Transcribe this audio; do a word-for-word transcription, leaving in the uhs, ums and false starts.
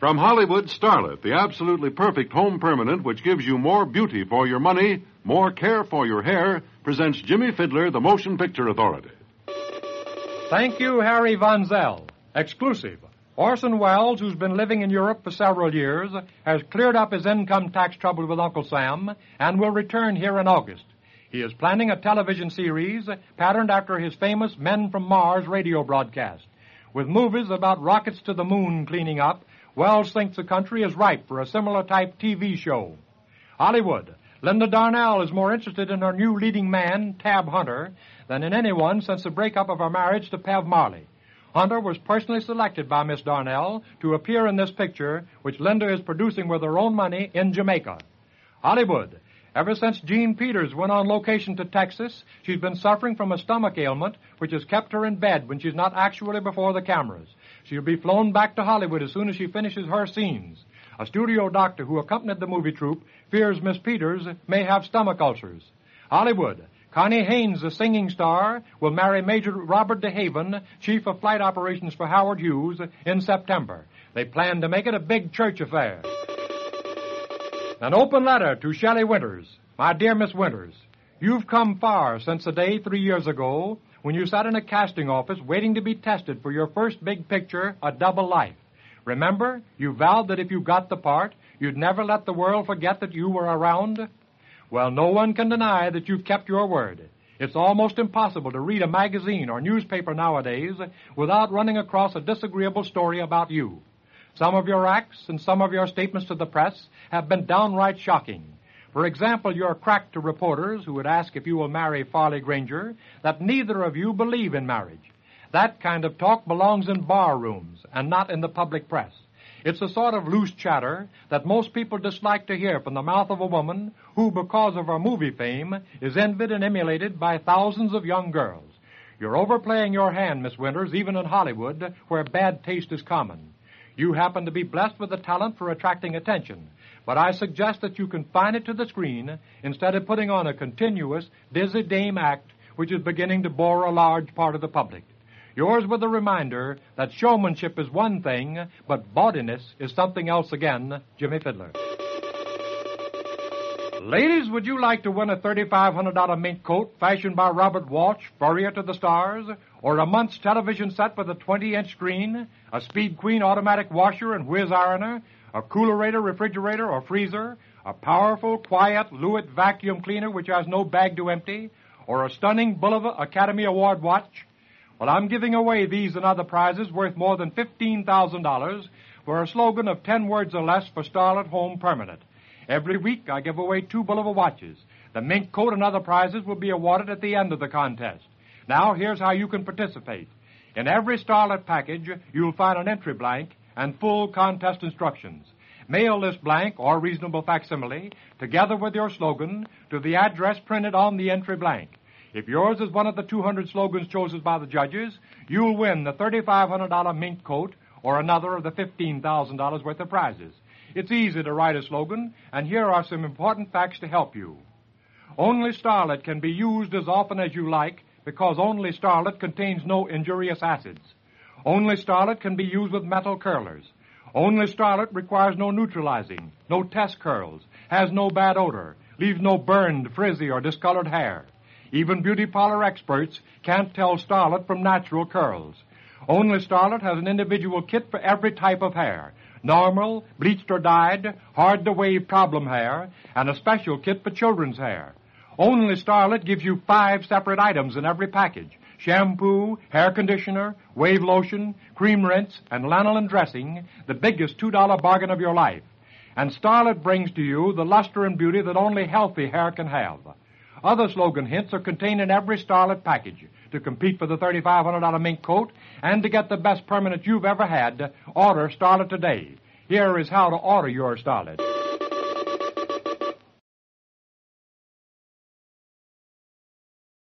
From Hollywood, Starlet, the absolutely perfect home permanent which gives you more beauty for your money, more care for your hair, presents Jimmy Fiddler, the Motion Picture Authority. Thank you, Harry Von Zell. Exclusive. Orson Welles, who's been living in Europe for several years, has cleared up his income tax trouble with Uncle Sam and will return here in August. He is planning a television series patterned after his famous Men from Mars radio broadcast. With movies about rockets to the moon cleaning up, Wells thinks the country is ripe for a similar type T V show. Hollywood. Linda Darnell is more interested in her new leading man, Tab Hunter, than in anyone since the breakup of her marriage to Pev Marley. Hunter was personally selected by Miss Darnell to appear in this picture, which Linda is producing with her own money in Jamaica. Hollywood. Ever since Jean Peters went on location to Texas, she's been suffering from a stomach ailment which has kept her in bed when she's not actually before the cameras. She'll be flown back to Hollywood as soon as she finishes her scenes. A studio doctor who accompanied the movie troupe fears Miss Peters may have stomach ulcers. Hollywood. Connie Haynes, the singing star, will marry Major Robert DeHaven, Chief of Flight Operations for Howard Hughes, in September. They plan to make it a big church affair. An open letter to Shelley Winters. My dear Miss Winters, you've come far since the day three years ago when you sat in a casting office waiting to be tested for your first big picture, A Double Life. Remember, you vowed that if you got the part, you'd never let the world forget that you were around? Well, no one can deny that you've kept your word. It's almost impossible to read a magazine or newspaper nowadays without running across a disagreeable story about you. Some of your acts and some of your statements to the press have been downright shocking. For example, your crack to reporters who would ask if you will marry Farley Granger that neither of you believe in marriage. That kind of talk belongs in bar rooms and not in the public press. It's the sort of loose chatter that most people dislike to hear from the mouth of a woman who, because of her movie fame, is envied and emulated by thousands of young girls. You're overplaying your hand, Miss Winters, even in Hollywood, where bad taste is common. You happen to be blessed with a talent for attracting attention, but I suggest that you confine it to the screen instead of putting on a continuous, dizzy dame act which is beginning to bore a large part of the public. Yours with a reminder that showmanship is one thing, but bawdiness is something else again, Jimmy Fiddler. Ladies, would you like to win a thirty-five hundred dollars mink coat fashioned by Robert Walsh, Furrier to the Stars, or a month's television set with a twenty-inch screen, a Speed Queen automatic washer and whiz ironer, a coolerator, refrigerator, or freezer, a powerful, quiet Lewitt vacuum cleaner which has no bag to empty, or a stunning Bulova Academy Award watch? Well, I'm giving away these and other prizes worth more than fifteen thousand dollars for a slogan of ten words or less for Starlet Home Permanent. Every week I give away two Bulova watches. The mink coat and other prizes will be awarded at the end of the contest. Now, here's how you can participate. In every Starlet package, you'll find an entry blank and full contest instructions. Mail this blank or reasonable facsimile, together with your slogan, to the address printed on the entry blank. If yours is one of the two hundred slogans chosen by the judges, you'll win the thirty-five hundred dollars mink coat or another of the fifteen thousand dollars worth of prizes. It's easy to write a slogan, and here are some important facts to help you. Only Starlet can be used as often as you like because only Starlet contains no injurious acids. Only Starlet can be used with metal curlers. Only Starlet requires no neutralizing, no test curls, has no bad odor, leaves no burned, frizzy, or discolored hair. Even beauty parlor experts can't tell Starlet from natural curls. Only Starlet has an individual kit for every type of hair. Normal, bleached or dyed, hard-to-wave problem hair, and a special kit for children's hair. Only Starlet gives you five separate items in every package. Shampoo, hair conditioner, wave lotion, cream rinse, and lanolin dressing, the biggest two dollar bargain of your life. And Starlet brings to you the luster and beauty that only healthy hair can have. Other slogan hints are contained in every Starlet package. To compete for the thirty-five hundred dollars mink coat and to get the best permanent you've ever had, order Starlet today. Here is how to order your Starlet.